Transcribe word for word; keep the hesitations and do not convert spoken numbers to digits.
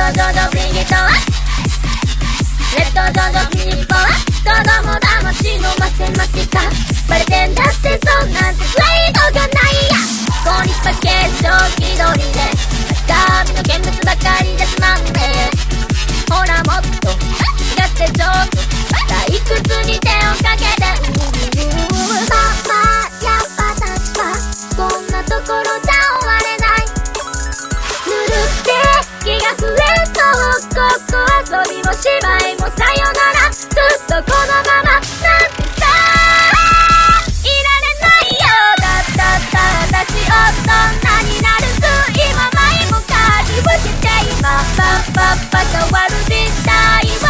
ジョジョビギトはレッドジョジョピーポは子供魂のマセマティカバレてんだってそんなんてプレイドがないやここにパケージを気取りで中身の現物ばかりでつまんでほらもっと違ってちょっと退屈に手をかけてママや私はこんなところじゃ終われないぬるって気が増えそうここ遊びも芝居もさよならずっとこのままなんてさいられないよだったった私大人になる今前もかりぶけて今パッパッパ変わる時代